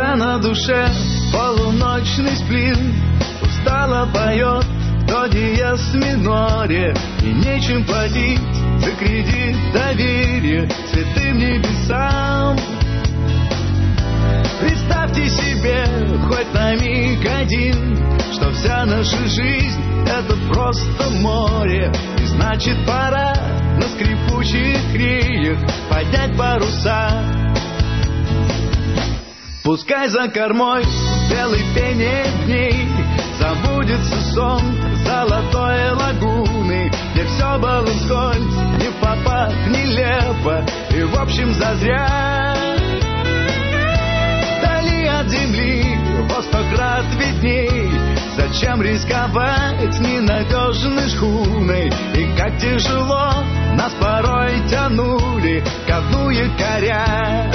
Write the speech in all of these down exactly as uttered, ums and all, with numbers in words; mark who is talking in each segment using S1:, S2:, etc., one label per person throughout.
S1: А на душе полуночный сплин, устало поет до диез миноре. И нечем платить за кредит доверия святым небесам. Представьте себе хоть на миг один, что вся наша жизнь — это просто море. И значит пора на скрипучих реях поднять паруса. Пускай за кормой белый пенек дней забудется сон золотой лагуны, где все было вскользь, не в попад, нелепо и в общем зазря. Вдали от земли во сто крат видней, зачем рисковать ненадежной шхуной? И как тяжело нас порой тянули ко дну якоря.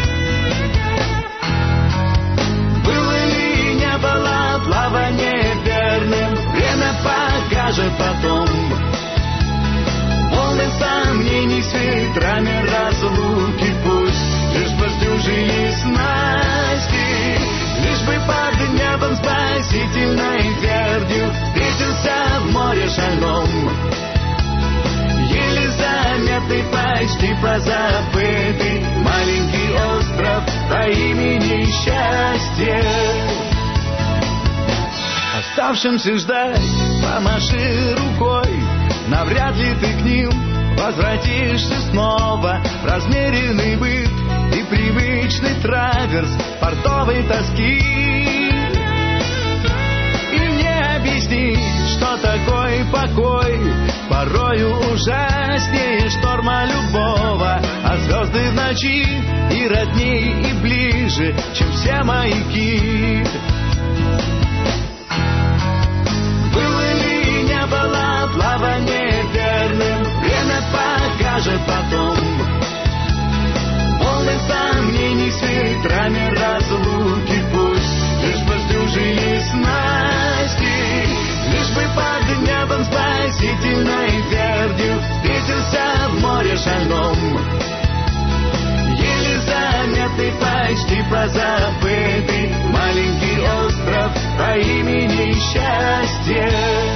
S1: Было ли, не было плавание верным, время покажет потом. Волны сомнений с ветрами разлуки пусть лишь воздюжили снасти, лишь бы под небом спасительной твердью встретился в море шальном еле заметный, почти позабытый маленький остров по имени Счастье. Оставшимся ждать помаши рукой, навряд ли ты к ним возвратишься снова. Размеренный быт и привычный траверс портовой тоски. И мне объясни, что такой покой порою ужаснее шторма любого. А звезды в ночи и родней, и ближе, чем все маяки. Было ли, не было плавание верным, время покажет потом. Волны сомнений с ветрами разлуки пусть лишь воздюжили снасти, лишь бы под небом спасительной твердью встретился в море шальном еле заметный, почти позабытый маленький остров по имени Счастье.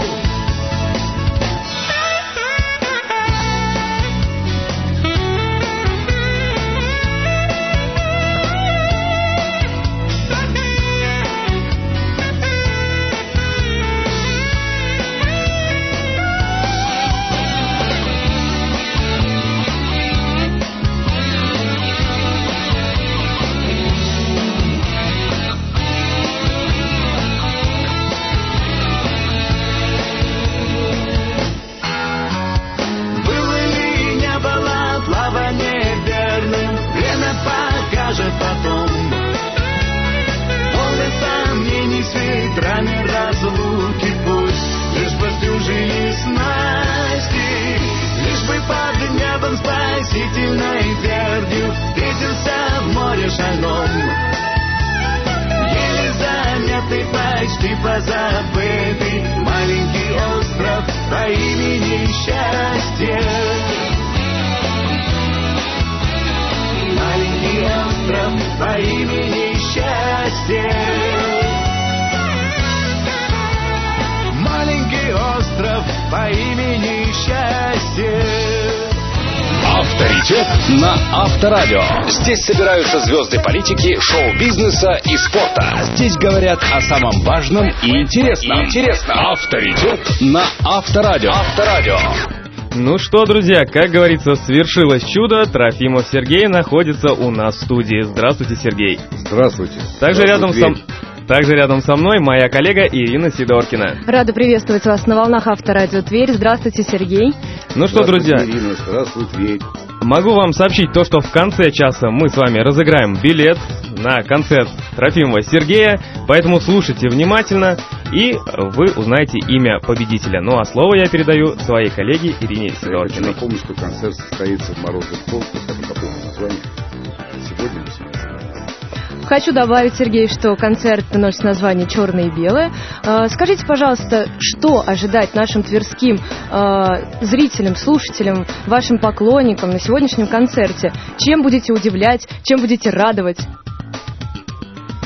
S1: Позабытый маленький остров по имени Счастье. Маленький остров по имени Счастье. Маленький остров по имени Счастье.
S2: Авторитет на Авторадио. Здесь собираются звезды политики, шоу-бизнеса и спорта. Здесь говорят о самом важном и интересном. Интересно. Авторитет на Авторадио. Авторадио.
S3: Ну что, друзья, как говорится, свершилось чудо. Трофимов Сергей находится у нас в студии. Здравствуйте, Сергей.
S4: Здравствуйте.
S3: Также
S4: Здравствуйте.
S3: рядом со мной... Также рядом со мной моя коллега Ирина Сидоркина.
S5: Рада приветствовать вас на волнах Авторадио Тверь. Здравствуйте, Сергей.
S3: Ну что, друзья,
S4: Ирина, здравствуй, Тверь.
S3: Могу вам сообщить то, что в конце часа мы с вами разыграем билет на концерт Трофимова Сергея, поэтому слушайте внимательно, и вы узнаете имя победителя. Ну а слово я передаю своей коллеге Ирине Сидоркиной.
S4: Я хочу напомнить, что концерт состоится в Морозов полк, кстати, по полному названию. Сегодня восемнадцатого.
S5: Хочу добавить, Сергей, что концерт носит название «Черное и белое». Скажите, пожалуйста, что ожидать нашим тверским зрителям, слушателям, вашим поклонникам на сегодняшнем концерте? Чем будете удивлять, чем будете радовать?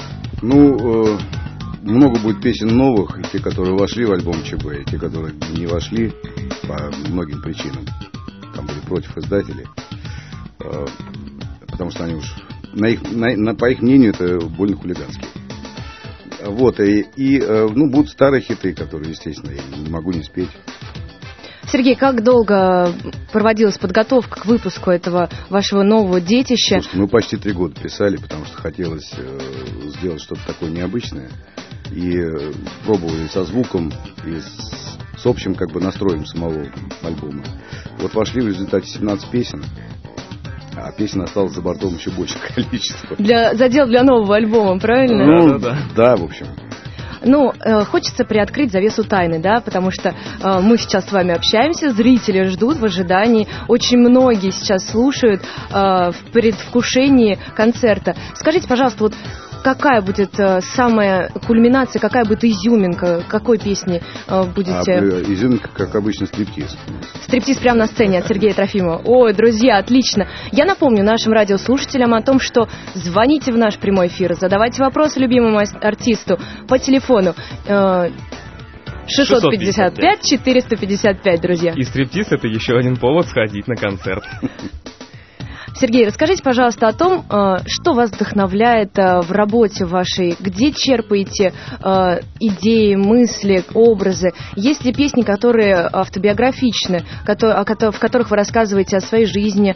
S4: Ну, э, много будет песен новых, и те, которые вошли в альбом ЧБ, и те, которые не вошли по многим причинам. Там были против издателей, э, потому что они уж, на их, на, на, по их мнению, это больно хулиганские. Вот, и, и э, ну, будут старые хиты, которые, естественно, я не могу не спеть.
S5: Сергей, как долго проводилась подготовка к выпуску этого вашего нового детища?
S4: Слушайте, мы почти три года писали, потому что хотелось э, сделать что-то такое необычное. И э, пробовали со звуком, и с, с общим как бы настроем самого альбома. Вот вошли в результате семнадцать песен, а песен осталось за бортом еще большее количество.
S5: Для, задел для нового альбома, правильно?
S4: Ну,
S3: да, да, да.
S4: Да, в общем.
S5: Ну, э, хочется приоткрыть завесу тайны, да, потому что э, мы сейчас с вами общаемся, зрители ждут в ожидании, очень многие сейчас слушают э, в предвкушении концерта. Скажите, пожалуйста, вот какая будет э, самая кульминация, какая будет изюминка, какой песни э, будете...
S4: А, изюминка, как обычно, стриптиз.
S5: Стриптиз прямо на сцене от Сергея Трофимова. Ой, друзья, отлично. Я напомню нашим радиослушателям о том, что звоните в наш прямой эфир, задавайте вопросы любимому артисту по телефону э, шестьсот пятьдесят пять четыреста пятьдесят пять, друзья.
S3: И стриптиз — это еще один повод сходить на концерт.
S5: Сергей, расскажите, пожалуйста, о том, что вас вдохновляет в работе вашей, где черпаете идеи, мысли, образы. Есть ли песни, которые автобиографичны, в которых вы рассказываете о своей жизни,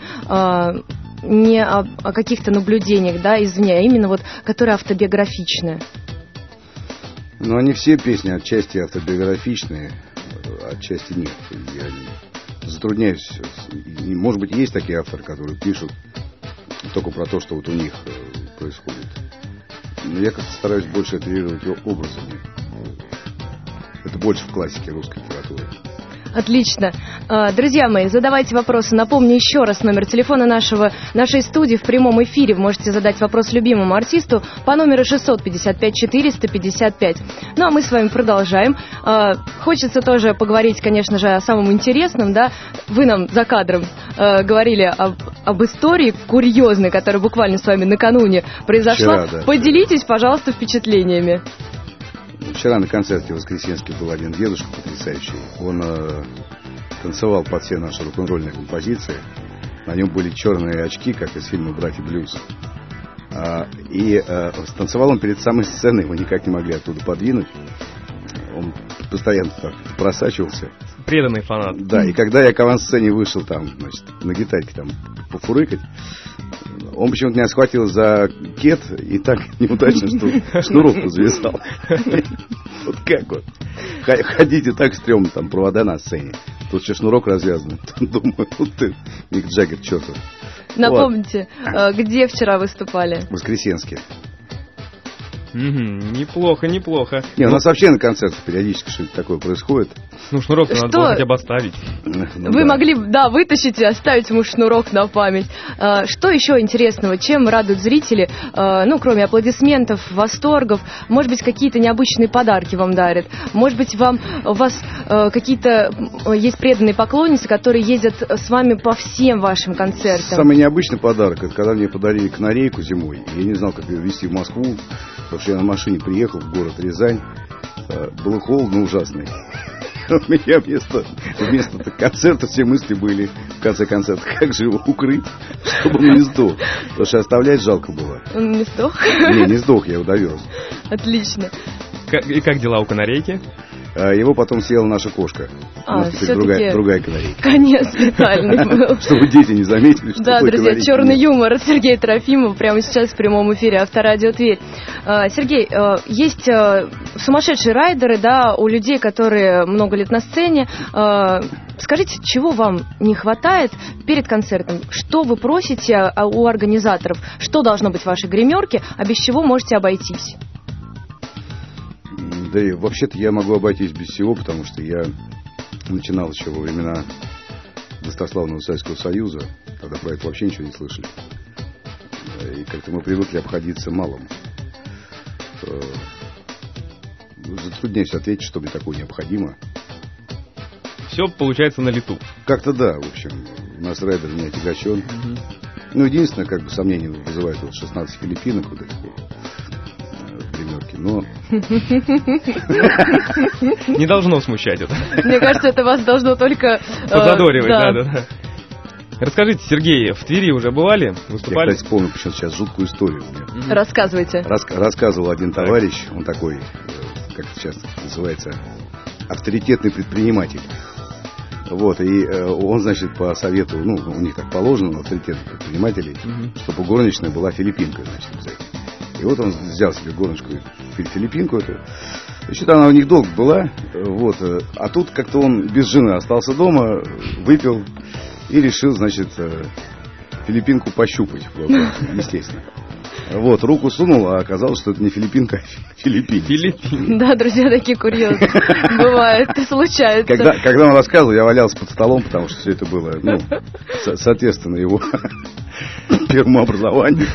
S5: не о, о каких-то наблюдениях, да, извне, а именно вот, которые автобиографичны?
S4: Ну, они все песни отчасти автобиографичные, отчасти нет. Я затрудняюсь. Может быть, есть такие авторы, которые пишут только про то, что вот у них происходит. Но я как-то стараюсь больше оперировать образами. Это больше в классике русской литературы.
S5: Отлично. Друзья мои, задавайте вопросы. Напомню еще раз номер телефона нашего, нашей студии в прямом эфире. Вы можете задать вопрос любимому артисту по номеру шестьсот пятьдесят пять четыреста пятьдесят пять. Ну, а мы с вами продолжаем. Хочется тоже поговорить, конечно же, о самом интересном, да. Вы нам за кадром говорили об, об истории курьезной, которая буквально с вами накануне произошла.
S4: Вчера, да,
S5: Поделитесь, пожалуйста, впечатлениями.
S4: Вчера на концерте в Воскресенске был один дедушка потрясающий. Он э, танцевал под все наши рок-н-ролльные композиции. На нем были черные очки, как из фильма «Братья Блюз». А, и э, танцевал он перед самой сценой, его никак не могли оттуда подвинуть. Он постоянно так просачивался.
S3: Преданный фанат.
S4: Да, и когда я к авансцене вышел там, значит, на гитарке там пофурыкать, он почему-то меня схватил за кет и так неудачно, что шнурок развязал. Вот как вот. Ходите так стрёмно, там провода на сцене. Тут еще шнурок развязан. Думаю, вот ты, Мик Джаггер, чертов.
S5: Напомните, где вчера выступали?
S4: В Воскресенске.
S3: Угу, неплохо, неплохо.
S4: Не, у нас вообще на концертах периодически что-то такое происходит.
S3: Ну, шнурок надо было хотя бы оставить.
S5: Ну, Вы да. могли, да, вытащить и оставить ему шнурок на память. А, что еще интересного? Чем радуют зрители? А, ну, кроме аплодисментов, восторгов, может быть, какие-то необычные подарки вам дарят? Может быть, вам, у вас а, какие-то есть преданные поклонницы, которые ездят с вами по всем вашим концертам?
S4: Самый необычный подарок, это когда мне подарили канарейку зимой. Я не знал, как ее везти в Москву. Потому что я на машине приехал в город Рязань, было холодно ужасно. У меня вместо, вместо концерта все мысли были в конце концерта, как же его укрыть, чтобы он не сдох. Потому что оставлять жалко было.
S5: Он не сдох?
S4: Не, не сдох, я его довез.
S5: Отлично.
S3: И как дела у канарейки?
S4: Его потом съела наша кошка.
S5: А,
S4: у нас теперь другая, другая канарейка.
S5: Конец летальный был.
S4: Чтобы дети не заметили, что
S5: да, друзья, черный юмор от Сергея Трофимова прямо сейчас в прямом эфире Авторадио Тверь. Сергей, есть сумасшедшие райдеры, да, у людей, которые много лет на сцене. Скажите, чего вам не хватает перед концертом? Что вы просите у организаторов? Что должно быть в вашей гримерке, а без чего можете обойтись?
S4: Да и вообще-то я могу обойтись без всего, потому что я начинал еще во времена достославного Советского Союза, тогда про это вообще ничего не слышали. И как-то мы привыкли обходиться малым. Затрудняюсь ответить, что мне такое необходимо.
S3: Все получается на лету.
S4: Как-то да, в общем, у нас райдер не отягощен. Mm-hmm. Ну, единственное, как бы сомнение вызывает вот шестнадцать филиппинок, вот этих вот, очень, но...
S3: Не должно смущать это.
S5: Мне кажется, это вас должно только...
S3: Подзадоривать, да-да-да. Расскажите, Сергей, в Твери уже бывали? Выступали?
S4: Я, кстати, вспомнил почему-то сейчас жуткую историю.
S5: Mm-hmm. Рассказывайте.
S4: Рас- рассказывал один товарищ, он такой, как это сейчас называется, авторитетный предприниматель. Вот, и э, он, значит, по совету, ну, у них так положено, авторитетных предпринимателей, mm-hmm. чтобы горничная была филиппинка, значит, обязательно. И вот он взял себе горничку, филиппинку эту. И что-то она у них долго была, вот, а тут как-то он без жены остался дома, выпил и решил, значит, филиппинку пощупать, естественно. Вот, руку сунул, а оказалось, что это не филиппинка, а филиппин.
S3: Филиппин.
S5: Да, друзья, такие курьезы бывают, случаются.
S4: Когда, когда он рассказывал, я валялся под столом, потому что все это было, ну, со- соответственно, его первому образованию.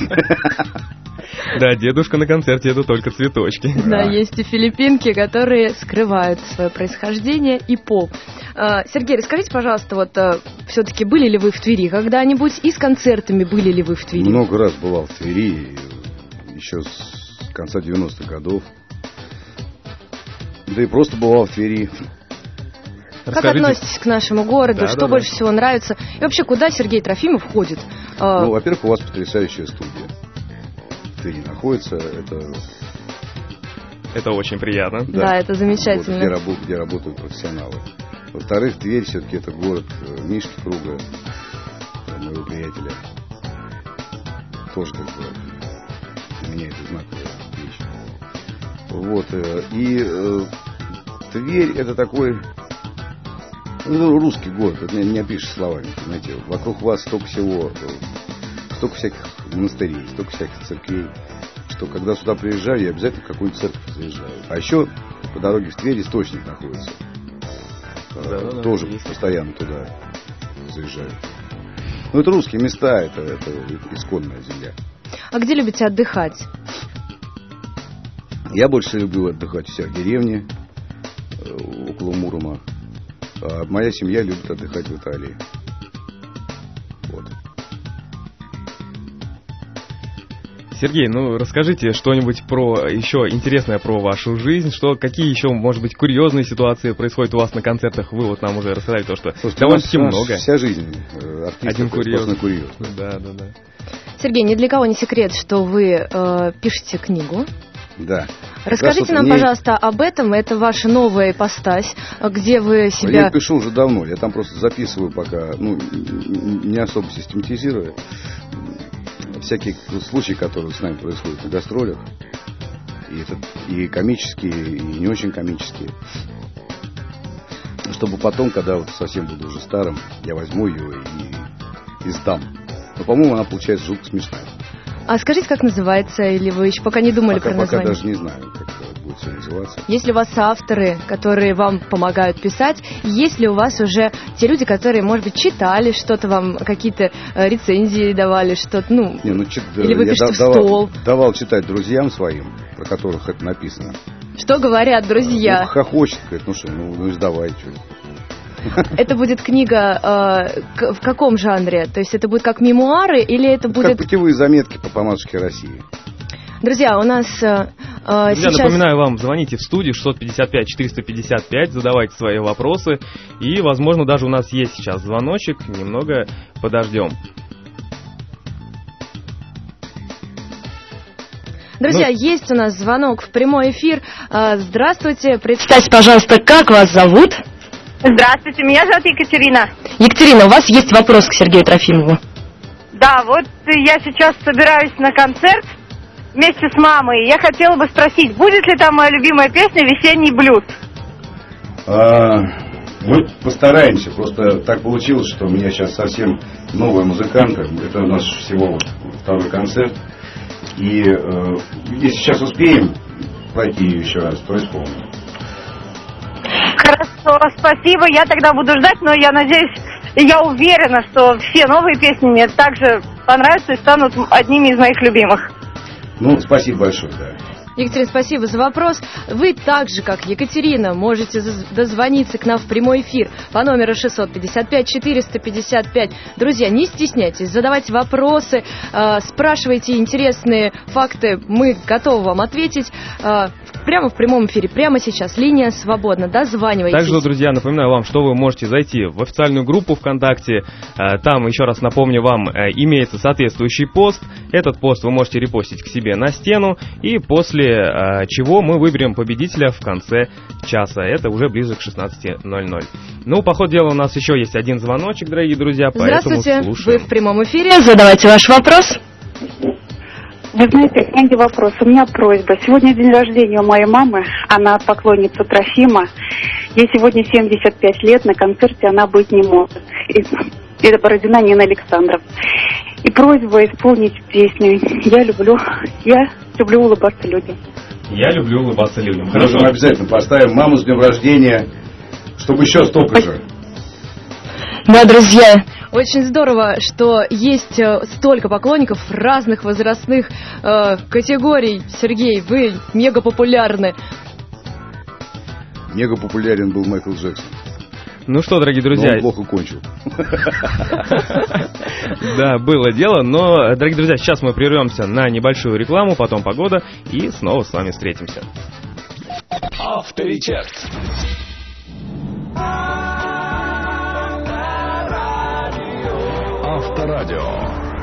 S3: Да, дедушка на концерте — это только цветочки.
S5: Да, есть и филиппинки, которые скрывают свое происхождение и пол. Сергей, расскажите, пожалуйста, вот все-таки были ли вы в Твери когда-нибудь и с концертами были ли вы в Твери?
S4: Много раз бывал в Твери, еще с конца девяностых годов. Да и просто бывал в Твери.
S5: Как
S3: Расскажите...
S5: относитесь к нашему городу?
S3: Да,
S5: что
S3: да,
S5: больше
S3: да.
S5: всего нравится? И вообще, куда Сергей Трофимов ходит?
S4: Ну, во-первых, у вас потрясающая студия. В Твери находится. Это,
S3: это очень приятно.
S5: Да, да, это замечательно.
S4: Вот, где, работ, где работают профессионалы. Во-вторых, Тверь все-таки это город Мишки Круга, моего приятеля. Тоже как бы для меня это знаковая вещь. Вот. И э, Тверь это такой, ну, русский город, это не, не опишешь словами, понимаете. Вокруг вас столько всего, столько всяких монастырей, столько всяких церквей, что когда сюда приезжаю, я обязательно в какую-нибудь церковь заезжаю. А еще по дороге в Тверь источник находится.
S3: Да, да,
S4: тоже
S3: есть.
S4: Постоянно туда заезжаю. Ну, это русские места, это, это исконная земля.
S5: А где любите отдыхать?
S4: Я больше люблю отдыхать у себя в деревне, около Мурома. А моя семья любит отдыхать в Италии. Вот.
S3: Сергей, ну расскажите что-нибудь про еще интересное про вашу жизнь, что какие еще, может быть, курьезные ситуации происходят у вас на концертах. Вы вот нам уже рассказали то, что
S4: Слушайте,
S3: довольно-таки
S4: наш,
S3: много.
S4: Вся жизнь артиста
S3: Один курьез.
S4: курьез.
S3: Да, да, да.
S5: Сергей, ни для кого не секрет, что вы э, пишете книгу.
S4: Да.
S5: Расскажите нам,
S4: мне...
S5: пожалуйста, об этом. Это ваша новая ипостась, где вы себя...
S4: Я пишу уже давно. Я там просто записываю пока, ну, не особо систематизируя. Всякие случаи, которые с нами происходят на гастролях. И, это, и комические, и не очень комические. Чтобы потом, когда вот совсем буду уже старым, я возьму ее и, и сдам. Но, по-моему, она получается жутко смешная.
S5: А скажите, как называется, или вы еще пока не думали
S4: пока,
S5: про название?
S4: Пока даже не знаю, как будет все называться.
S5: Есть ли у вас авторы, которые вам помогают писать? Есть ли у вас уже те люди, которые, может быть, читали что-то вам, какие-то рецензии давали, что-то, ну,
S4: не, ну чит...
S5: или вы
S4: я
S5: пишете в
S4: давал,
S5: стол?
S4: Давал читать друзьям своим, про которых это написано.
S5: Что говорят друзья?
S4: Ну, хохочет, говорит, ну что, ну, ну издавай, что.
S5: Это будет книга э, к, в каком жанре? То есть это будет как мемуары или это будет...
S4: Как путевые заметки по помадушке России.
S5: Друзья, у нас э,
S3: Друзья,
S5: сейчас...
S3: напоминаю вам, звоните в студию шестьсот пятьдесят пять четыреста пятьдесят пять, задавайте свои вопросы. И, возможно, даже у нас есть сейчас звоночек, немного подождем.
S5: Друзья, ну... есть у нас звонок в прямой эфир. Э, здравствуйте, представьте, пожалуйста, как вас зовут?
S6: Здравствуйте, меня зовут Екатерина.
S5: Екатерина, у вас есть вопрос к Сергею Трофимову?
S6: Да, вот я сейчас собираюсь на концерт вместе с мамой. Я хотела бы спросить, будет ли там моя любимая песня «Весенний блюз»?
S4: А, мы постараемся. Просто так получилось, что у меня сейчас совсем новая музыкантка. Это наш всего второй концерт. И э, если сейчас успеем пройти ее еще раз, то исполним.
S6: Хорошо, спасибо, я тогда буду ждать, но я надеюсь, и я уверена, что все новые песни мне также понравятся и станут одними из моих любимых.
S4: Ну, спасибо большое, да.
S5: Екатерина, спасибо за вопрос. Вы так же, как Екатерина, можете дозвониться к нам в прямой эфир по номеру шестьсот пятьдесят пять четыреста пятьдесят пять. Друзья, не стесняйтесь, задавайте вопросы, э, спрашивайте интересные факты, мы готовы вам ответить. Э, прямо в прямом эфире, прямо сейчас. Линия свободна, дозванивайтесь.
S3: Также, друзья, напоминаю вам, что вы можете зайти в официальную группу ВКонтакте. Э, там, еще раз напомню вам, э, имеется соответствующий пост. Этот пост вы можете репостить к себе на стену, и после чего мы выберем победителя в конце часа. Это уже ближе к шестнадцати ноль-ноль. Ну, по ходу дела, у нас еще есть один звоночек, дорогие друзья, поэтому
S5: Здравствуйте,
S3: слушаем.
S5: вы в прямом эфире, задавайте ваш вопрос.
S7: Вы знаете, Энди, вопрос. У меня просьба. Сегодня день рождения у моей мамы, она поклонница Трофима. Ей сегодня семьдесят пять лет, на концерте она быть не может. Это порождена Нина Александров. И просьба исполнить песню «Я люблю, я люблю улыбаться людям».
S3: Я люблю улыбаться людям.
S4: Хорошо, мы обязательно поставим «Маму с днем рождения», чтобы еще столько же.
S5: Да, друзья, очень здорово, что есть столько поклонников разных возрастных э, категорий. Сергей, вы мега популярны.
S4: Мега популярен был Майкл Джексон.
S3: Ну что, дорогие друзья...
S4: Но он плохо кончил.
S3: Да, было дело, но, дорогие друзья, сейчас мы прервемся на небольшую рекламу, потом погода, и снова с вами встретимся.
S2: Авторитет. Авторадио.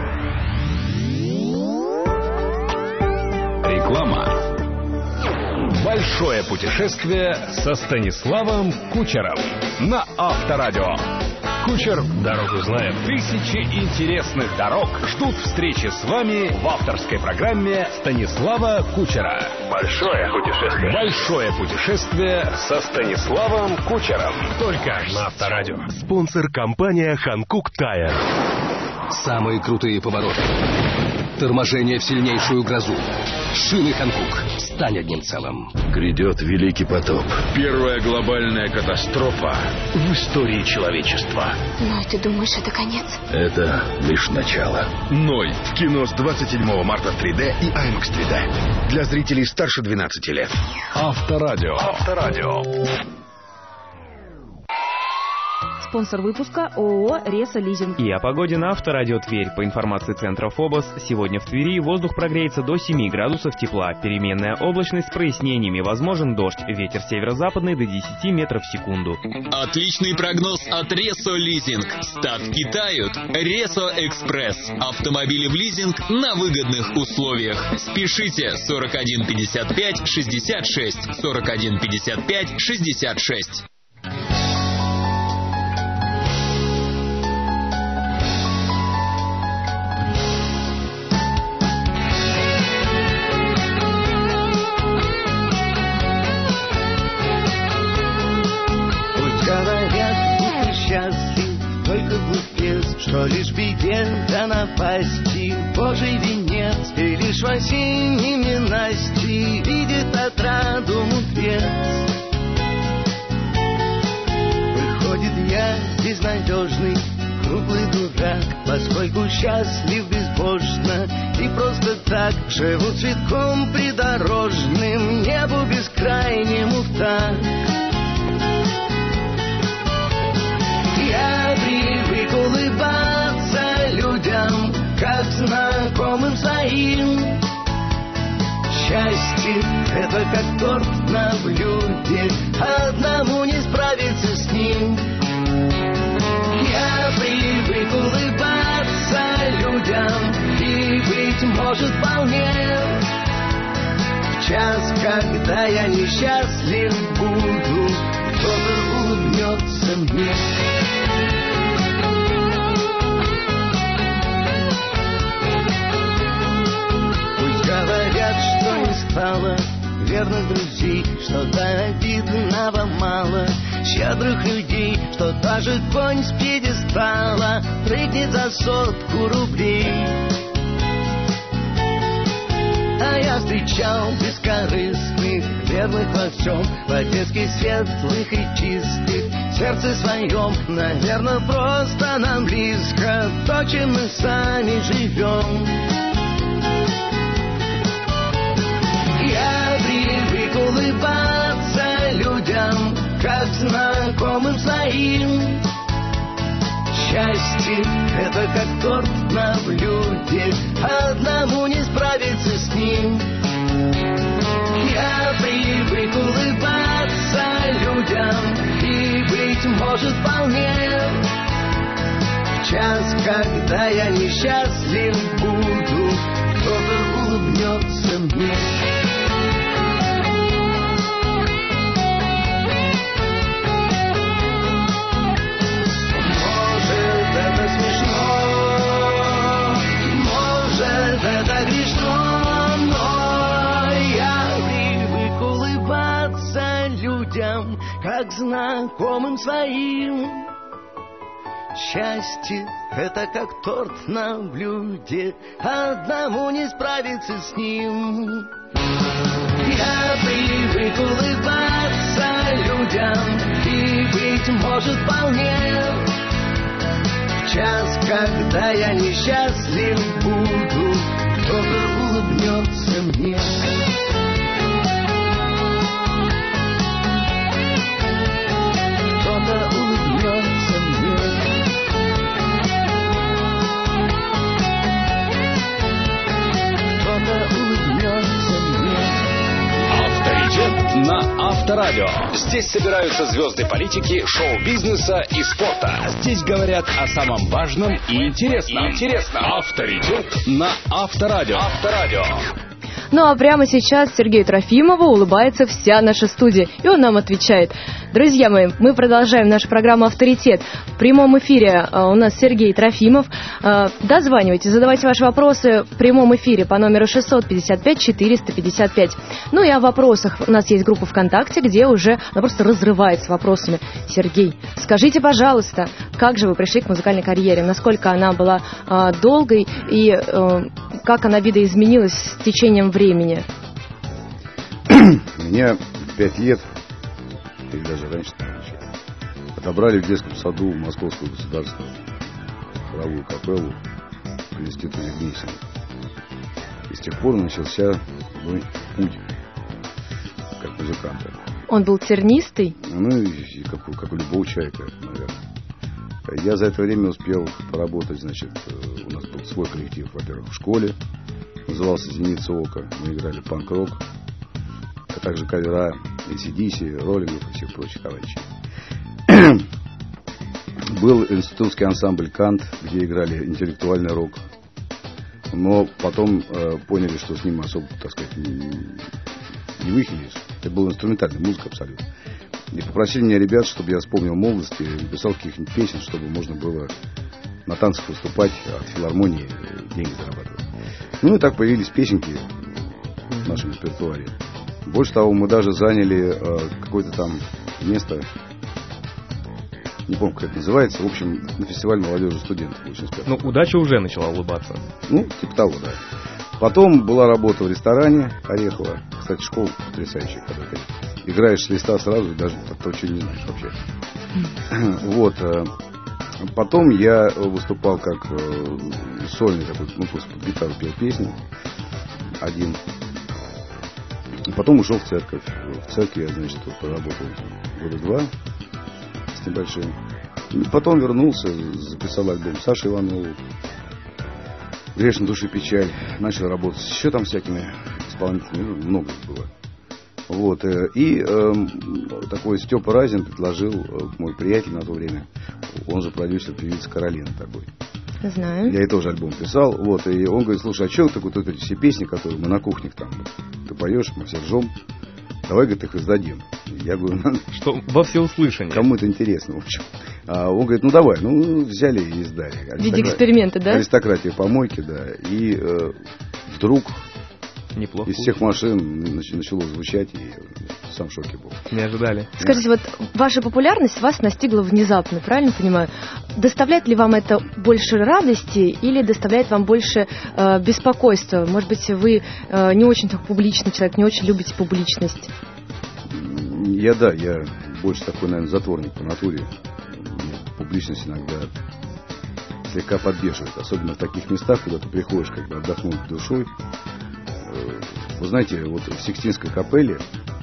S2: Реклама. Большое путешествие со Станиславом Кучером на Авторадио. Кучер дорогу знает. Тысячи интересных дорог ждут встречи с вами в авторской программе Станислава Кучера. Большое путешествие. Большое путешествие со Станиславом Кучером. Только на Авторадио.
S8: Спонсор компания Hankook Tire.
S9: Самые крутые повороты. Торможение в сильнейшую грозу. Шины Hankook. Стань одним целым.
S8: Грядет великий потоп. Первая глобальная катастрофа в истории человечества.
S10: Но ты думаешь, это конец?
S8: Это лишь начало. Ной в кино с двадцать седьмого марта в три дэ и аймакс три дэ. Для зрителей старше двенадцати лет.
S2: Авторадио. Авторадио.
S5: Спонсор выпуска ООО «Ресо Лизинг».
S3: И о погоде на Авторадио Тверь. По информации центра ФОБОС, сегодня в Твери воздух прогреется до семи градусов тепла. Переменная облачность с прояснениями. Возможен дождь. Ветер северо-западный до десяти метров в секунду.
S11: Отличный прогноз от Ресо Лизинг. Ставки тают. Ресо Экспресс. Автомобили в лизинг на выгодных условиях. Спешите. сорок один пятьдесят пять шестьдесят шесть. сорок один пятьдесят пять шестьдесят шесть.
S1: Только глупец, что лишь в беде до напасти Божий венец, и лишь в осеннем ненастье видит отраду мудрец. Выходит, я безнадежный, круглый дурак, поскольку счастлив безбожно и просто так живу цветком придорожным, небу бескрайнему в так. Я привык улыбаться людям, как знакомым своим. Счастье — это как торт на блюде, одному не справиться с ним. Я привык улыбаться людям, и, быть может, вполне в час, когда я несчастлив буду, кто-то улыбнется мне. Говорят, что не стало верных друзей, что до обидного мало щедрых людей, что даже конь с пьедестала прыгнет за сотку рублей. А я встречал бескорыстных, верных во всем, по-детски светлых и чистых, в сердце своем, наверное, просто нам близко то, чем мы сами живем. Я привык улыбаться людям, как знакомым своим. Счастье — это как торт на блюде, одному не справиться с ним. Я привык улыбаться людям, и, быть может, вполне в час, когда я несчастлив буду, кто-то улыбнется мне. Это грешно, но я привык улыбаться людям, как знакомым своим. Счастье — это как торт на блюде, одному не справиться с ним. Я привык улыбаться людям, и, быть может, вполне в час, когда я несчастлив буду, кто-то улыбнется мне. Кто-то улыбнется мне. Кто-то улыбнется мне.
S2: Авторитет на Авторадио. Здесь собираются звезды политики, шоу-бизнеса и спорта. Здесь говорят о самом важном и интересном. Интересно. Авторитет на Авторадио. Авторадио.
S5: Ну а прямо сейчас Сергею Трофимову улыбается вся наша студия, и он нам отвечает. Друзья мои, мы продолжаем нашу программу «Авторитет». В прямом эфире у нас Сергей Трофимов. Дозванивайтесь, задавайте ваши вопросы в прямом эфире по номеру шестьсот пятьдесят пять четыреста пятьдесят пять. Ну и о вопросах. У нас есть группа ВКонтакте, где уже она просто разрывается вопросами. Сергей, скажите, пожалуйста, как же вы пришли к музыкальной карьере? Насколько она была э, долгой и э, как она видоизменилась с течением времени?
S4: Меня в пять лет, или даже раньше, отобрали в детском саду в Московскую государственную хоровую капеллу в институте Гнесина. И с тех пор начался мой путь как музыканта.
S5: Он был тернистый?
S4: Ну, и как, как у любого человека, наверное. Я за это время успел поработать, значит, у нас был свой коллектив, во-первых, в школе. Назывался «Зеница ока». Мы играли панк-рок, а также кавера эй си ди си, роллингов и всех прочих товарищей. Был институтский ансамбль «Кант», где играли интеллектуальный рок. Но потом э, поняли, что с ним особо, так сказать, не, не выхилишь. Это была инструментальная музыка абсолютно. И попросили меня ребят, чтобы я вспомнил молодость и написал каких-нибудь песен, чтобы можно было на танцах выступать, от филармонии деньги зарабатывать. Ну и так появились песенки в нашем репертуаре. Больше того, мы даже заняли э, какое-то там место, не помню, как это называется, в общем, на фестиваль молодежи студентов.
S3: Ну, удача уже начала улыбаться.
S4: Ну, типа того, да. Потом была работа в ресторане Орехова. Кстати, школа потрясающая, когда ты играешь с листа сразу и даже то, что не знаешь вообще. Вот. Потом я выступал как сольный такой, ну, просто под гитару пел песни. Один. Потом ушел в церковь. В церкви я, значит, тут поработал года два с небольшим. И потом вернулся, записал альбом Саши Иванову «Грешна душа печаль». Начал работать еще там всякими исполнителями, ну, много было. Вот. И э, такой Степа Разин предложил, мой приятель на то время, он же продюсер певицы Каролина такой.
S5: Знаю.
S4: Я ей тоже альбом писал. Вот. И он говорит: слушай, а что ты вот эти все песни, которые мы на кухнях там, ты поешь, мы все ржем, давай, говорит, их издадим. Я говорю,
S3: что во всеуслышание.
S4: Кому это интересно, в общем. А он говорит, ну давай, ну взяли и издали.
S5: В виде эксперимента, да?
S4: Аристократия помойки, да. И э, вдруг
S3: неплохо
S4: из всех машин начало звучать, и сам в шоке был.
S3: Не ожидали.
S5: Скажите, вот ваша популярность вас настигла внезапно, правильно понимаю? Доставляет ли вам это больше радости или доставляет вам больше э, беспокойства? Может быть, вы э, не очень так публичный человек, не очень любите публичность?
S4: Я, да, я больше такой, наверное, затворник по натуре. Публичность иногда слегка подбешивает, особенно в таких местах, куда ты приходишь как бы отдохнуть душой. Вы знаете, вот в Сикстинской капелле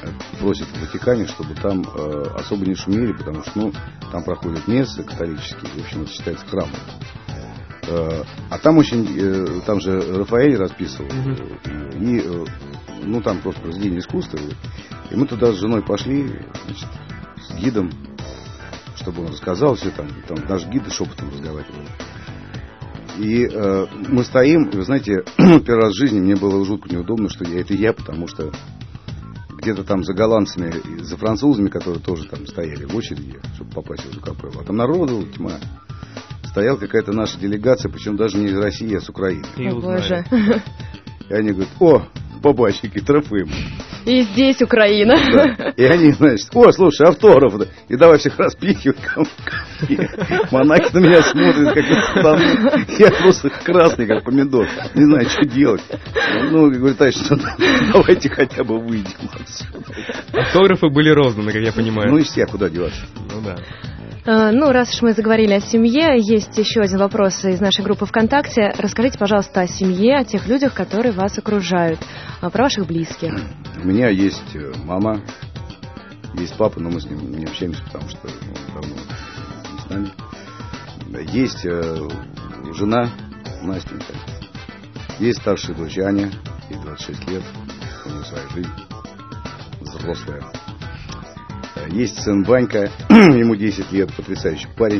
S4: просят в Ватикане, чтобы там э, особо не шумели, потому что, ну, там проходят мессы католические, в общем, это считается храмом. Э, а там очень, э, там же Рафаэль расписывал, mm-hmm. и, э, ну, там просто произведение искусства. И мы туда с женой пошли, значит, с гидом, чтобы он рассказал все там, там наш гид шепотом разговаривал. И э, мы стоим, и вы знаете, первый раз в жизни мне было жутко неудобно, что я, это я, потому что где-то там за голландцами и за французами, которые тоже там стояли в очереди, чтобы попасть в эту капеллу. А там народу тьма. Стояла какая-то наша делегация, причем даже не из России, а с Украины.
S5: И О, боже.
S4: И они говорят: о, бабачики, Трофим.
S5: И здесь Украина.
S4: Да. И они, значит, о, слушай, автограф. И давай всех распихивать. Монахи на меня смотрят, как там. Я просто красный, как помидор. Не знаю, что делать. Ну, говорит, товарищ, что давайте хотя бы выйдем отсюда.
S3: Автографы были розданы, как я понимаю.
S4: Ну, и все, куда деваться.
S3: Ну, да.
S5: Ну, раз уж мы заговорили о семье, есть еще один вопрос из нашей группы ВКонтакте. Расскажите, пожалуйста, о семье, о тех людях, которые вас окружают, про ваших близких.
S4: У меня есть мама, есть папа, но мы с ним не общаемся, потому что он давно не с нами. Есть жена Настенька, есть старшая дочь Аня, ей двадцать шесть лет, у нее своя жизнь, взрослая. Есть сын Ванька, ему десять лет, потрясающий парень.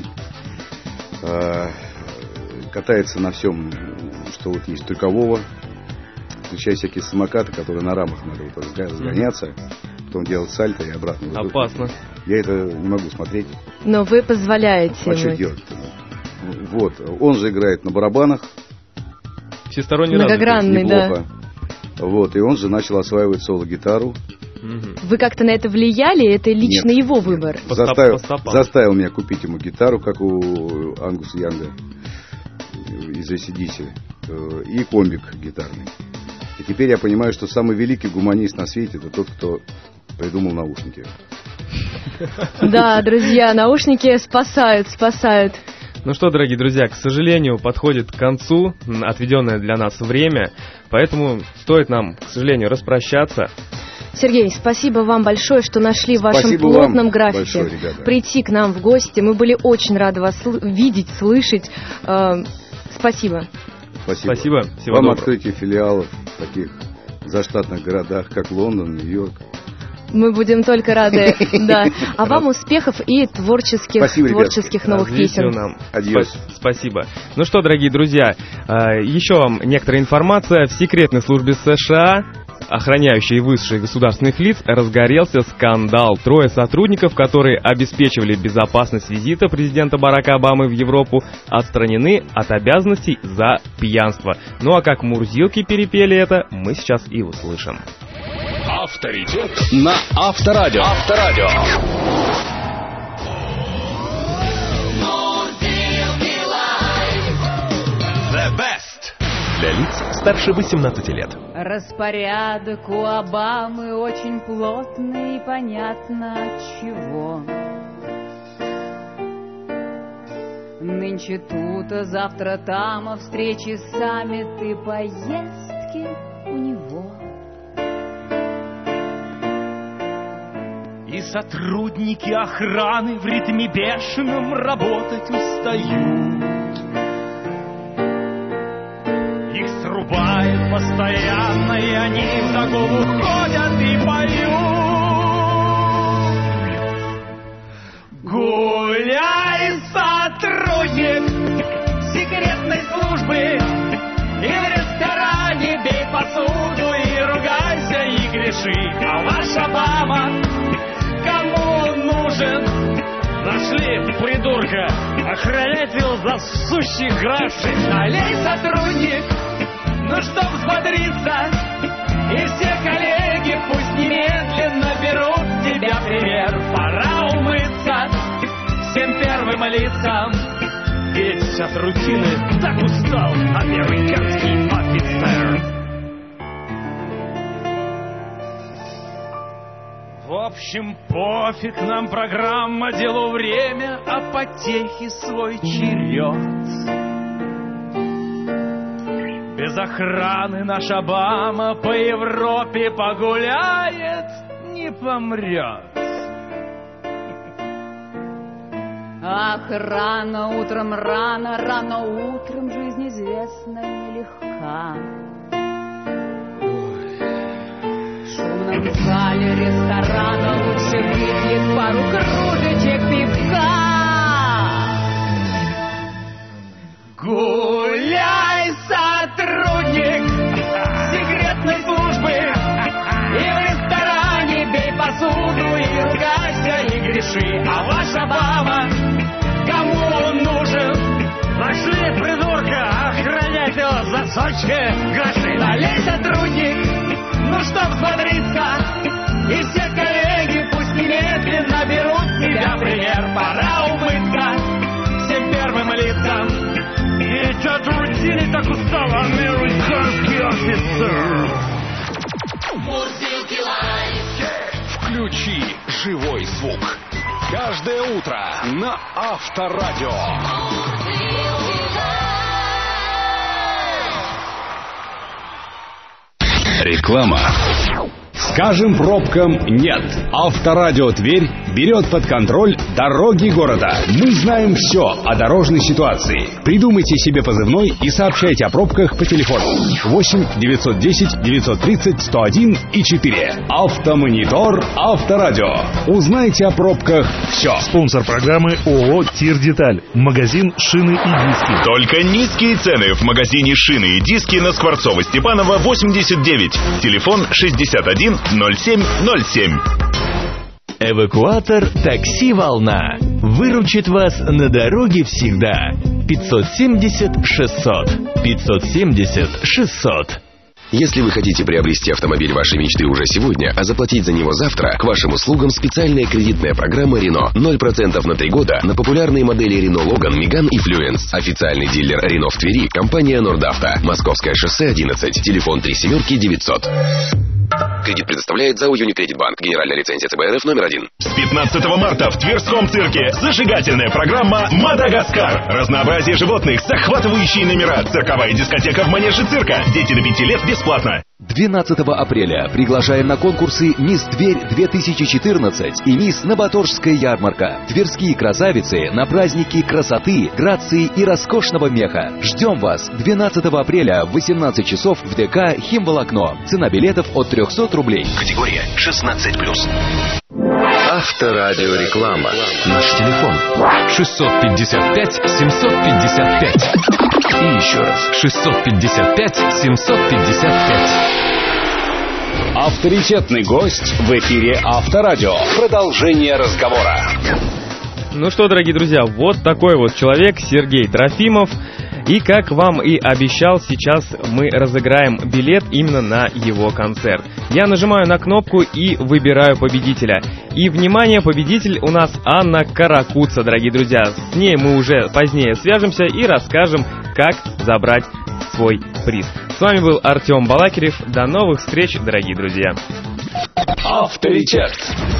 S4: Катается на всем, что вот есть только Вова. Включая всякие самокаты, которые на рамах надо вот разгоняться, потом делать сальто и обратно.
S3: Опасно.
S4: Я это не могу смотреть.
S5: Но вы позволяете.
S4: А что делать-то? Вот, он же играет на барабанах.
S3: Всесторонне
S5: многогранный,
S4: неплохо. Да. Вот, и он же начал осваивать соло-гитару.
S5: Вы как-то на это влияли? Это лично
S4: нет,
S5: его выбор?
S4: Нет. Заставил, заставил меня купить ему гитару, как у Ангуса Янга из эй си ди си, и комбик гитарный. И теперь я понимаю, что самый великий гуманист на свете — это тот, кто придумал наушники.
S5: Да, друзья, наушники спасают, спасают.
S3: Ну что, дорогие друзья, к сожалению, подходит к концу отведенное для нас время, поэтому стоит нам, к сожалению, распрощаться.
S5: Сергей, спасибо вам большое, что нашли в вашем
S4: спасибо
S5: плотном графике
S4: большое,
S5: прийти к нам в гости. Мы были очень рады вас видеть, слышать. Э, спасибо.
S4: Спасибо.
S3: Спасибо. Всего
S4: вам
S3: доброго.
S4: Открытие филиалов в таких заштатных городах, как Лондон, Нью-Йорк.
S5: Мы будем только рады, да. А вам успехов и творческих,
S4: спасибо,
S5: творческих новых песен.
S3: Нам.
S4: Адьос.
S3: Спасибо. Ну что, дорогие друзья, еще вам некоторая информация. В секретной службе США, охраняющей высших государственных лиц, разгорелся скандал. Трое сотрудников, которые обеспечивали безопасность визита президента Барака Обамы в Европу, отстранены от обязанностей за пьянство. Ну а как мурзилки перепели это, мы сейчас и услышим.
S2: Авторитет на Авторадио. Авторадио.
S1: The best.
S12: Для лиц старше восемнадцати лет.
S13: Распорядок у Обамы очень плотный и понятно от чего. Нынче тут, а завтра там, а встречи, саммиты, поездки у него.
S1: И сотрудники охраны в ритме бешеном работать устают. Их срубает постоянно, и они в такому ходят и поют. Гуляй, сотрудник секретной службы, и в ресторане бей посуду, и ругайся, и греши. А ваш Обама кому он нужен? Нашли придурка, охранятел за сущий гроши. Налей, сотрудник, ну чтоб взбодриться, и все коллеги пусть немедленно берут тебя пример. Пора умыться всем первым лицам, ведь от рутины так устал американский офицер. В общем, пофиг нам программа, делу время, а потехи свой черед. Без охраны наш Обама по Европе погуляет, не помрет.
S13: Ах, рано утром, рано, рано утром жизнь известна нелегка. В шумном зале ресторана лучше выпьет пару кружечек пивка.
S1: Гуляй, сотрудник секретной службы, и в ресторане бей посуду, и ругайся, и греши. А ваша Обама, кому он нужен? Пошли, придурка, охранять его за сочки гроши. Налей, сотрудник, ну чтоб взбодриться, и все коллеги пусть немедленно берут тебя пример. Пора умыться всем первым лицам. И чё от рутины так устал, американский офицер.
S2: Мурзилки лайф. Включи живой звук. Каждое утро на Авторадио. Реклама. Скажем пробкам нет. Авторадио Тверь берет под контроль дороги города. Мы знаем все о дорожной ситуации. Придумайте себе позывной и сообщайте о пробках по телефону восемь девятьсот десять девятьсот тридцать сто один и четыре. Автомонитор Авторадио. Узнайте о пробках все.
S14: Спонсор программы ООО «Тир-Деталь». Магазин шины и диски.
S15: Только низкие цены в магазине шины и диски на Скворцова-Степанова восемьдесят девять. Телефон шестьдесят один ноль семь ноль семь.
S16: Эвакуатор «Такси Волна» выручит вас на дороге всегда. пятьсот семьдесят шестьсот. пятьсот семьдесят шестьсот.
S17: Если вы хотите приобрести автомобиль вашей мечты уже сегодня, а заплатить за него завтра, к вашим услугам специальная кредитная программа Renault. ноль процентов на три года на популярные модели Renault Logan, Megane и Fluence. Официальный дилер Renault в Твери, компания Нордавто. Московское шоссе одиннадцать. Телефон три семерки девятьсот. Кредит предоставляет ЗАО Юникредитбанк. Генеральная лицензия ЦБ РФ номер один.
S15: С пятнадцатого марта в Тверском цирке зажигательная программа «Мадагаскар». Разнообразие животных, захватывающие номера, цирковая дискотека в манеже цирка. Дети до пяти лет бесплатно.
S18: двенадцатого апреля приглашаем на конкурсы «Мисс Тверь две тысячи четырнадцать» и «Мисс Новоторжская ярмарка». Тверские красавицы на праздники красоты, грации и роскошного меха. Ждем вас двенадцатого апреля в восемнадцать часов в ДК «Химволокно». Цена билетов от трехсот рублей.
S17: Категория шестнадцать плюс.
S2: Авторадио реклама. Наш телефон шестьсот пятьдесят пять семьсот пятьдесят пять. И еще раз шестьсот пятьдесят пять семьсот пятьдесят пять. Авторитетный гость в эфире Авторадио. Продолжение разговора.
S3: Ну что, дорогие друзья, вот такой вот человек Сергей Трофимов. И как вам и обещал, сейчас мы разыграем билет именно на его концерт. Я нажимаю на кнопку и выбираю победителя. И, внимание, победитель у нас Анна Каракуца, дорогие друзья. С ней мы уже позднее свяжемся и расскажем, как забрать свой приз. С вами был Артем Балакирев. До новых встреч, дорогие друзья.
S2: Авторитет.